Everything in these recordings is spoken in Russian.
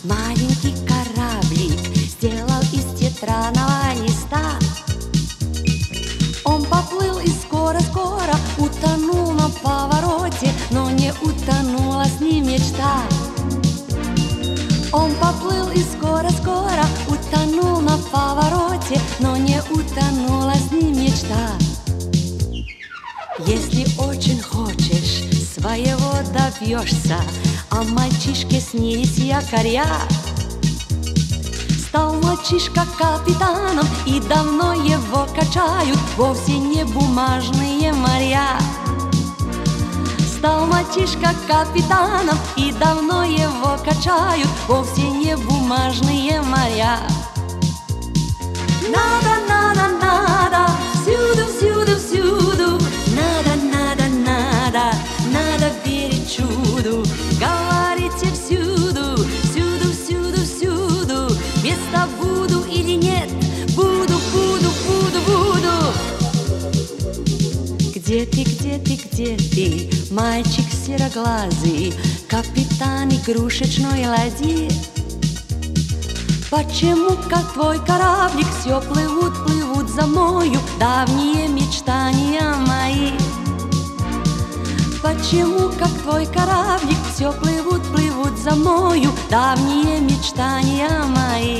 Маленький кораблик сделал из тетрадного листа. Он поплыл и скоро-скоро утонул на повороте, но не утонула с ним мечта. Он поплыл и скоро-скоро утонул на повороте, но не утонула с ним мечта. Если очень хочешь, своего добьешься, а мальчишке снились якоря. Стал мальчишка капитаном, и давно его качают вовсе не бумажные моря. Стал мальчишка капитаном, и давно его качают вовсе не бумажные моря. Надо, надо, надо, всюду, всюду, всюду. Надо, надо, надо, надо верить чуду. Говорите всюду, всюду, всюду, всюду. Место буду или нет? Буду, буду, буду, буду. Где ты, где ты, где ты, мальчик сероглазый, капитан игрушечной ладьи? Почему, как твой кораблик, все плывут, плывут за мною давние мечтания мои? Почему, как твой кораблик, все плывут, плывут за мною давние мечтания мои?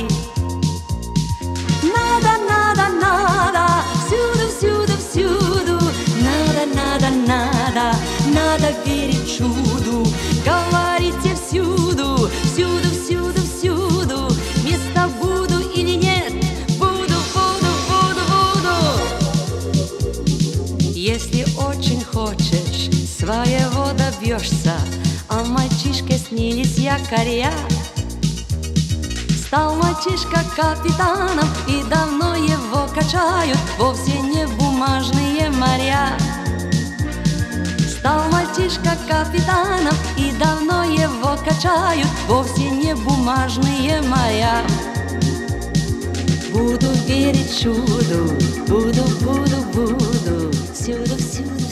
Надо, надо, надо, всюду, всюду, всюду. Надо, надо, надо, надо верить чуду. Говорите всюду, всюду, всюду, всюду. Место буду или нет? Буду, буду, буду, буду. Если очень хочешь, своего добьешься, а мальчишке снились якоря. Стал мальчишка капитаном, и давно его качают вовсе не бумажные моря. Стал мальчишка капитаном, и давно его качают вовсе не бумажные моря. Буду верить чуду, буду, буду, буду, всюду, всюду.